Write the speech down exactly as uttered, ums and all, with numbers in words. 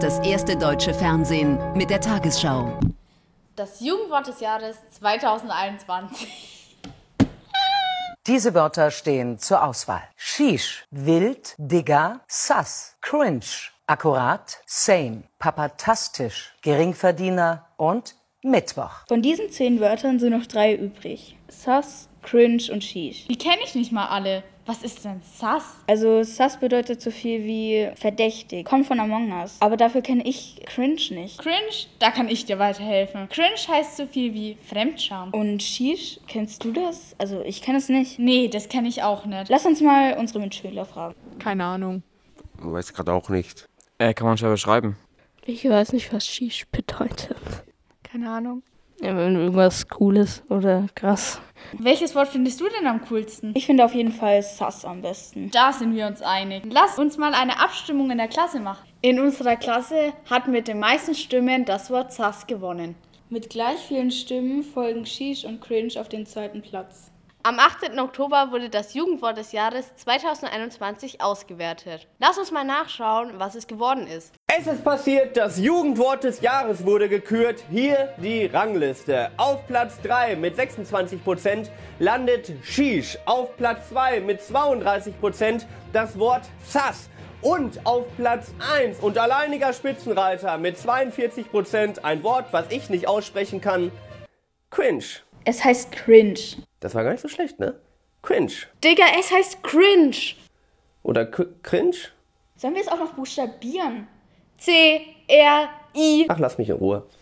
das erste deutsche Fernsehen mit der Tagesschau. Das Jugendwort des Jahres zweitausendeinundzwanzig. Diese Wörter stehen zur Auswahl. Sheesh, wild, Digger, sass, cringe, akkurat, same, papatastisch, Geringverdiener und Mittwoch. Von diesen zehn Wörtern sind noch drei übrig. Sass, cringe und sheesh. Die kenne ich nicht mal alle. Was ist denn sass? Also sass bedeutet so viel wie verdächtig. Kommt von Among Us. Aber dafür kenne ich cringe nicht. Cringe? Da kann ich dir weiterhelfen. Cringe heißt so viel wie Fremdscham. Und sheesh, kennst du das? Also ich kenne es nicht. Nee, das kenne ich auch nicht. Lass uns mal unsere Mitschüler fragen. Keine Ahnung. Weiß gerade auch nicht. Äh, kann man schon beschreiben. Ich weiß nicht, was Sheesh bedeutet. Keine Ahnung. Ja, wenn irgendwas Cooles oder krass. Welches Wort findest du denn am coolsten? Ich finde auf jeden Fall sass am besten. Da sind wir uns einig. Lass uns mal eine Abstimmung in der Klasse machen. In unserer Klasse hat mit den meisten Stimmen das Wort sass gewonnen. Mit gleich vielen Stimmen folgen sheesh und cringe auf den zweiten Platz. Am achtzehnten Oktober wurde das Jugendwort des Jahres zweitausendeinundzwanzig ausgewertet. Lass uns mal nachschauen, was es geworden ist. Es ist passiert, das Jugendwort des Jahres wurde gekürt. Hier die Rangliste. Auf Platz drei mit sechsundzwanzig Prozent landet Sheesh. Auf Platz zwei mit zweiunddreißig Prozent das Wort sass. Und auf Platz eins und alleiniger Spitzenreiter mit zweiundvierzig Prozent ein Wort, was ich nicht aussprechen kann, cringe. Es heißt cringe. Das war gar nicht so schlecht, ne? Cringe. Digga, es heißt cringe. Oder K- cringe? Sollen wir es auch noch buchstabieren? C R I. Ach, lass mich in Ruhe.